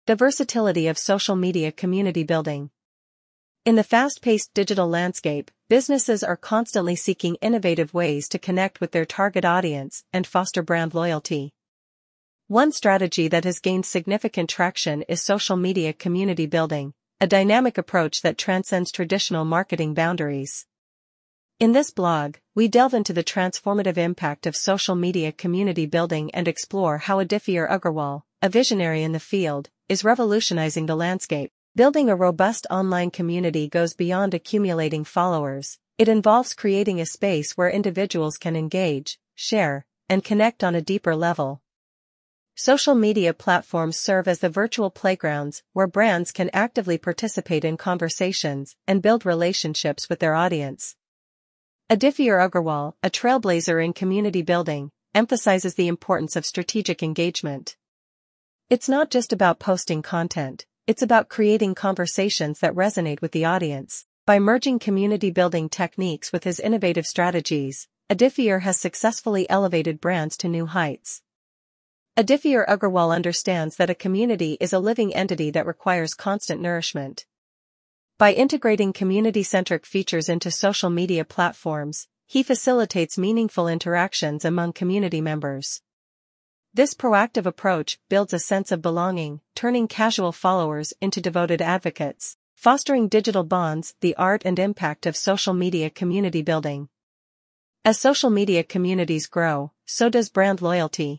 The versatility of social media community building. In the fast-paced digital landscape, businesses are constantly seeking innovative ways to connect with their target audience and foster brand loyalty. One strategy that has gained significant traction is social media community building, a dynamic approach that transcends traditional marketing boundaries. In this blog, we delve into the transformative impact of social media community building and explore how Aditya Agarwal, a visionary in the field, is revolutionizing the landscape. Building a robust online community goes beyond accumulating followers. It involves creating a space where individuals can engage, share, and connect on a deeper level. Social media platforms serve as the virtual playgrounds where brands can actively participate in conversations and build relationships with their audience. Aditya Agarwal, a trailblazer in community building, emphasizes the importance of strategic engagement. It's not just about posting content. It's about creating conversations that resonate with the audience. By merging community building techniques with his innovative strategies, Aditya has successfully elevated brands to new heights. Aditya Agarwal understands that a community is a living entity that requires constant nourishment. By integrating community-centric features into social media platforms, he facilitates meaningful interactions among community members. This proactive approach builds a sense of belonging, turning casual followers into devoted advocates, fostering digital bonds. The art and impact of social media community building. As social media communities grow, so does brand loyalty.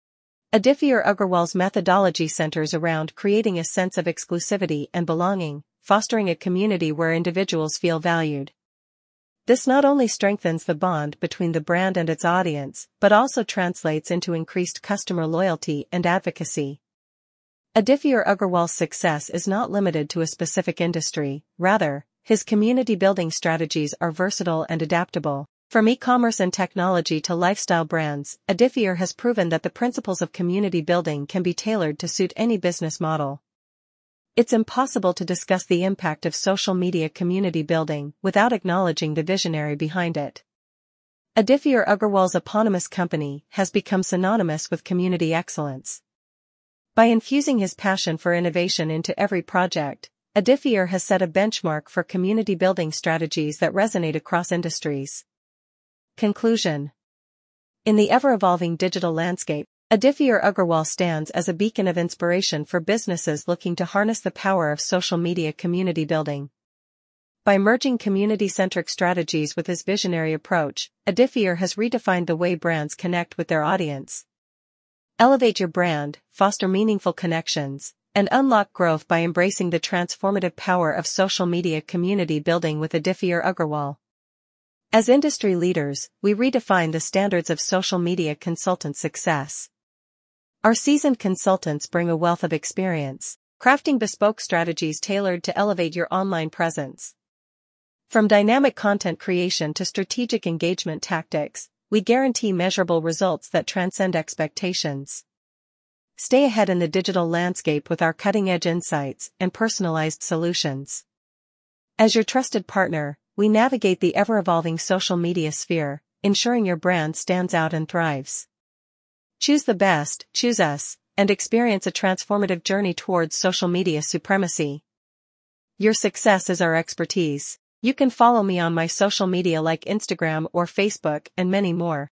Aditya Agarwal's methodology centers around creating a sense of exclusivity and belonging, fostering a community where individuals feel valued. This not only strengthens the bond between the brand and its audience, but also translates into increased customer loyalty and advocacy. Aditya Agarwal's success is not limited to a specific industry, rather, his community-building strategies are versatile and adaptable. From e-commerce and technology to lifestyle brands, Aditya has proven that the principles of community building can be tailored to suit any business model. It's impossible to discuss the impact of social media community building without acknowledging the visionary behind it. Aditya Agarwal's eponymous company has become synonymous with community excellence. By infusing his passion for innovation into every project, Aditya has set a benchmark for community building strategies that resonate across industries. Conclusion. In the ever-evolving digital landscape, Aditya Agarwal stands as a beacon of inspiration for businesses looking to harness the power of social media community building. By merging community-centric strategies with his visionary approach, Aditya has redefined the way brands connect with their audience. Elevate your brand, foster meaningful connections, and unlock growth by embracing the transformative power of social media community building with Aditya Agarwal. As industry leaders, we redefine the standards of social media consultant success. Our seasoned consultants bring a wealth of experience, crafting bespoke strategies tailored to elevate your online presence. From dynamic content creation to strategic engagement tactics, we guarantee measurable results that transcend expectations. Stay ahead in the digital landscape with our cutting-edge insights and personalized solutions. As your trusted partner, we navigate the ever-evolving social media sphere, ensuring your brand stands out and thrives. Choose the best, choose us, and experience a transformative journey towards social media supremacy. Your success is our expertise. You can follow me on my social media like Instagram or Facebook and many more.